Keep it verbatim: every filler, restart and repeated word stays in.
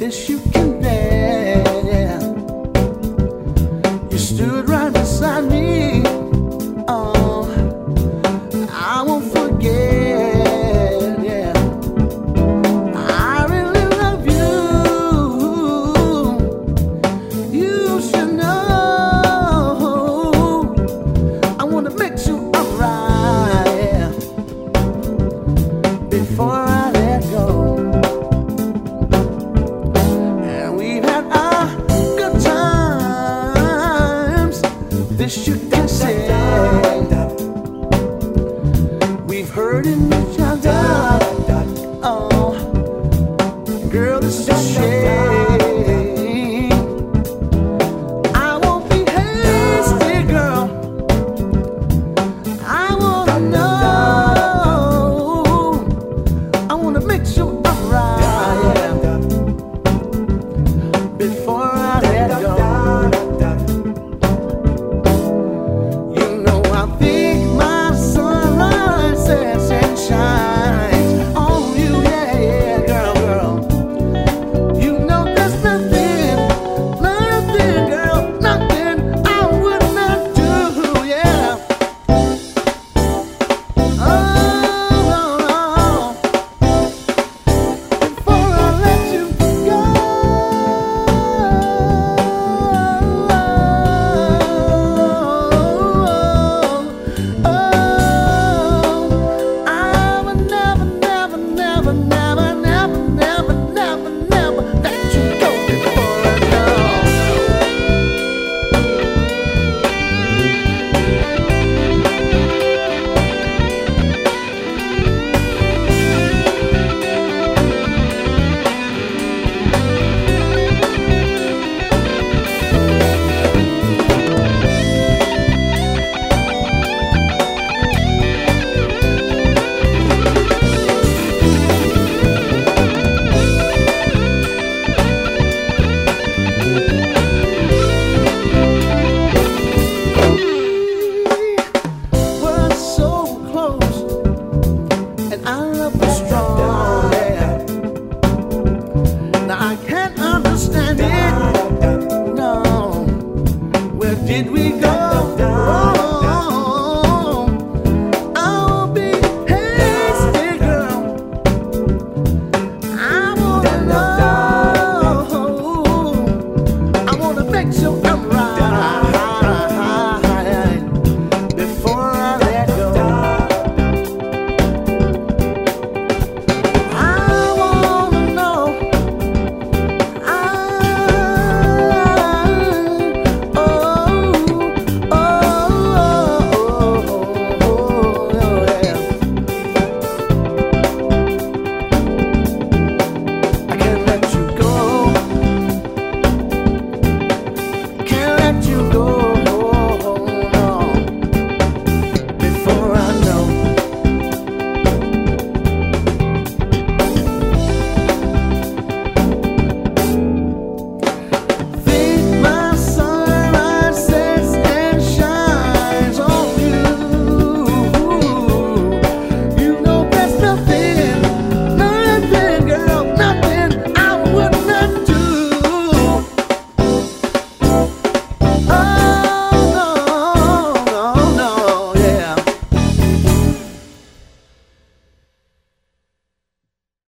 this you can bear. You stood right beside me. Oh, I won't forget. Yeah, I really love you. You should know. I wanna make you alright before I let go. This you can say. We've heard in each other. Oh, girl, this is a shame.